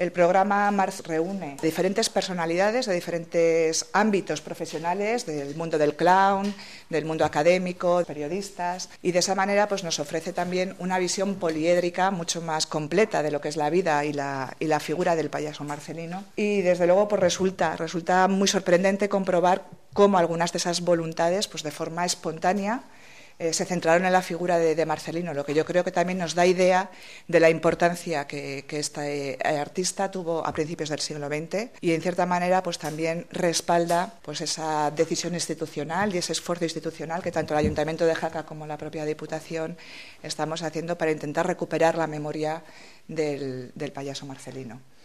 El programa Mars reúne diferentes personalidades de diferentes ámbitos profesionales, del mundo del clown, del mundo académico, periodistas, y de esa manera pues, nos ofrece también una visión poliédrica mucho más completa de lo que es la vida y la figura del payaso marcelino. Y desde luego pues, resulta muy sorprendente comprobar cómo algunas de esas voluntades, pues de forma espontánea, se centraron en la figura de Marcelino, lo que yo creo que también nos da idea de la importancia que este artista tuvo a principios del siglo XX y en cierta manera pues también respalda pues esa decisión institucional y ese esfuerzo institucional que tanto el Ayuntamiento de Jaca como la propia Diputación estamos haciendo para intentar recuperar la memoria del payaso Marcelino.